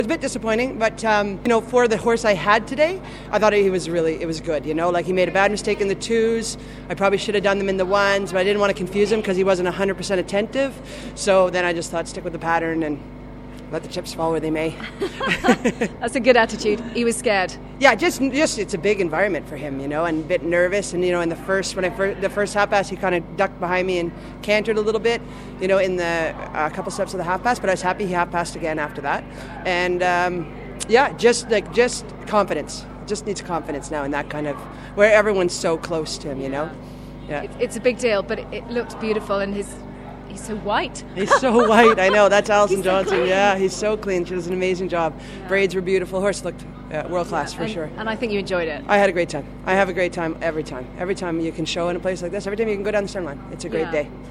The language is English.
It's a bit disappointing, but for the horse I had today, I thought it was good. Like he made a bad mistake in the twos. I probably should have done them in the ones, but I didn't want to confuse him because he wasn't 100% attentive. So then I just thought stick with the pattern and let the chips fall where they may. That's a good attitude. He was scared. Yeah, just it's a big environment for him, and a bit nervous. And in the first half pass, he kind of ducked behind me and cantered a little bit, in the couple steps of the half pass. But I was happy he half passed again after that. And just confidence. Just needs confidence now in that kind of where everyone's so close to him, Yeah. It's a big deal, but it looked beautiful, and he's so white. He's so white. I know. That's Alison He's Johnson. So clean. Yeah, he's so clean. She does an amazing job. Yeah. Braids were beautiful. Horse looked world class for sure. And I think you enjoyed it. I had a great time. I have a great time every time. Every time you can show in a place like this, every time you can go down the center line, it's a great day.